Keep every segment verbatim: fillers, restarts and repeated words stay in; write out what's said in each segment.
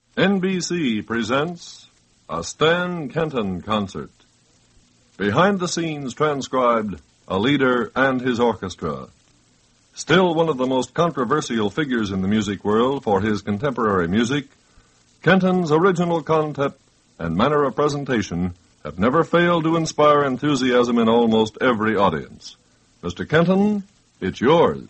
N B C presents a Stan Kenton concert. Behind the scenes transcribed, a leader and his orchestra. Still one of the most controversial figures in the music world for his contemporary music, Kenton's original concept and manner of presentation have never failed to inspire enthusiasm in almost every audience. Mister Kenton, it's yours.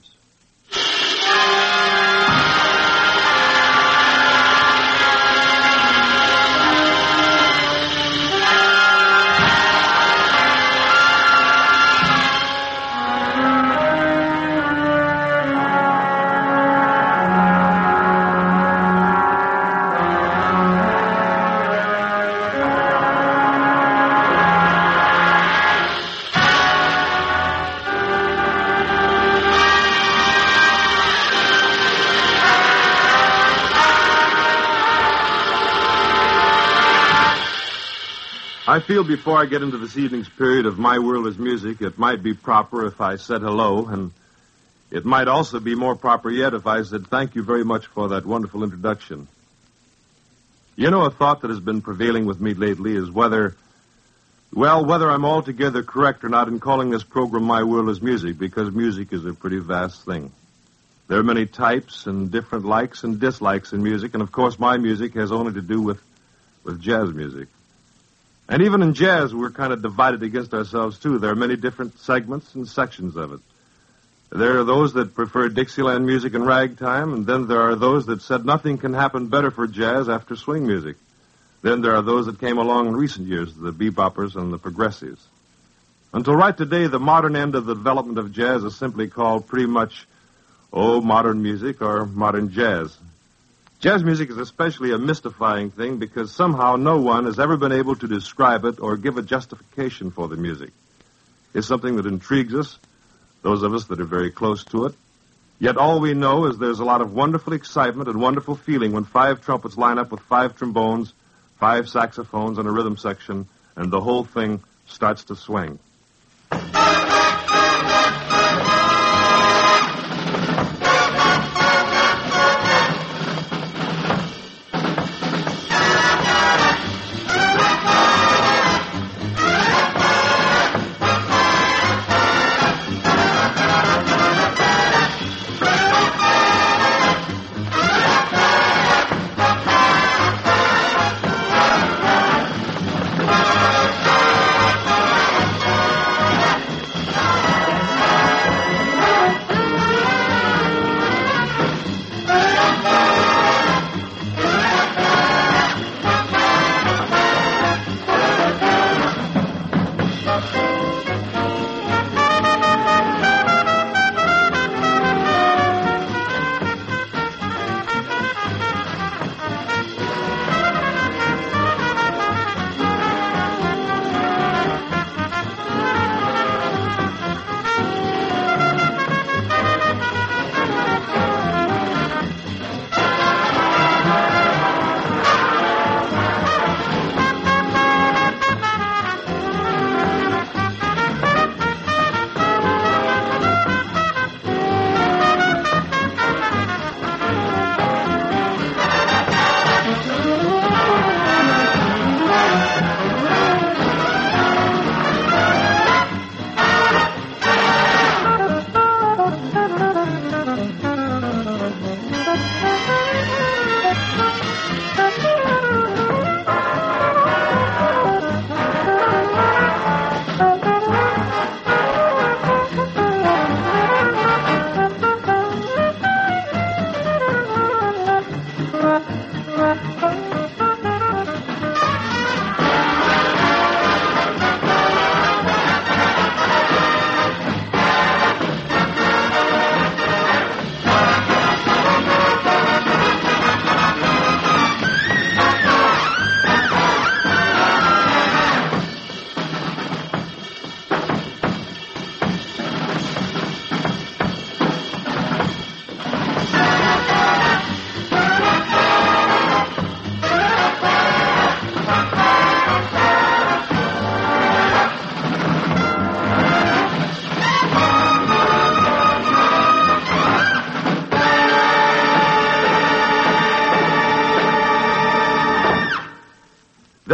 I feel before I get into this evening's period of My World is Music, it might be proper if I said hello, and it might also be more proper yet if I said thank you very much for that wonderful introduction. You know, a thought that has been prevailing with me lately is whether, well, whether I'm altogether correct or not in calling this program My World is Music, because music is a pretty vast thing. There are many types and different likes and dislikes in music, and of course my music has only to do with, with jazz music. And even in jazz, we're kind of divided against ourselves, too. There are many different segments and sections of it. There are those that prefer Dixieland music and ragtime, and then there are those that said nothing can happen better for jazz after swing music. Then there are those that came along in recent years, the beboppers and the progressives. Until right today, the modern end of the development of jazz is simply called pretty much, oh, modern music or modern jazz. Jazz music is especially a mystifying thing because somehow no one has ever been able to describe it or give a justification for the music. It's something that intrigues us, those of us that are very close to it. Yet all we know is there's a lot of wonderful excitement and wonderful feeling when five trumpets line up with five trombones, five saxophones, and a rhythm section, and the whole thing starts to swing.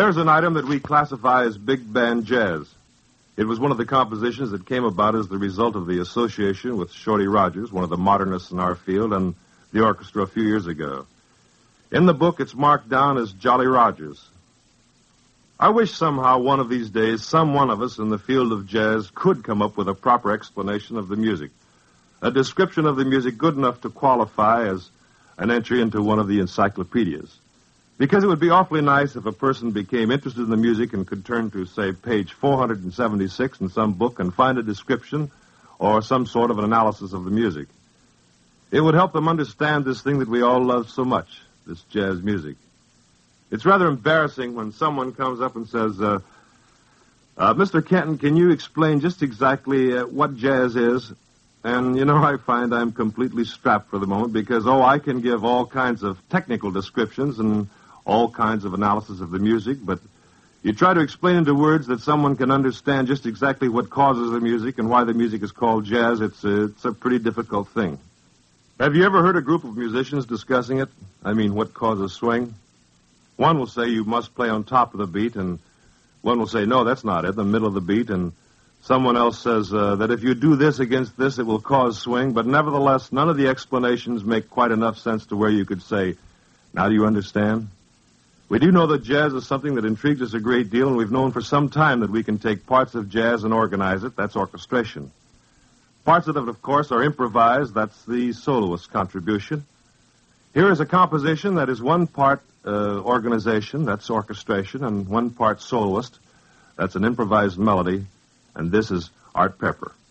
There's an item that we classify as big band jazz. It was one of the compositions that came about as the result of the association with Shorty Rogers, one of the modernists in our field, and the orchestra a few years ago. In the book, it's marked down as Jolly Rogers. I wish somehow one of these days some one of us in the field of jazz could come up with a proper explanation of the music, a description of the music good enough to qualify as an entry into one of the encyclopedias. Because it would be awfully nice if a person became interested in the music and could turn to, say, page four hundred seventy-six in some book and find a description or some sort of an analysis of the music. It would help them understand this thing that we all love so much, this jazz music. It's rather embarrassing when someone comes up and says, uh, uh, Mister Kenton, can you explain just exactly uh, what jazz is? And, you know, I find I'm completely strapped for the moment because, oh, I can give all kinds of technical descriptions and all kinds of analysis of the music, but you try to explain into words that someone can understand just exactly what causes the music and why the music is called jazz, it's a, it's a pretty difficult thing. Have you ever heard a group of musicians discussing it? I mean, what causes swing? One will say you must play on top of the beat, and one will say, no, that's not it, the middle of the beat, and someone else says uh, that if you do this against this, it will cause swing, but nevertheless, none of the explanations make quite enough sense to where you could say, now do you understand? We do know that jazz is something that intrigues us a great deal, and we've known for some time that we can take parts of jazz and organize it. That's orchestration. Parts of it, of course, are improvised. That's the soloist's contribution. Here is a composition that is one part uh, organization, that's orchestration, and one part soloist. That's an improvised melody, and this is Art Pepper.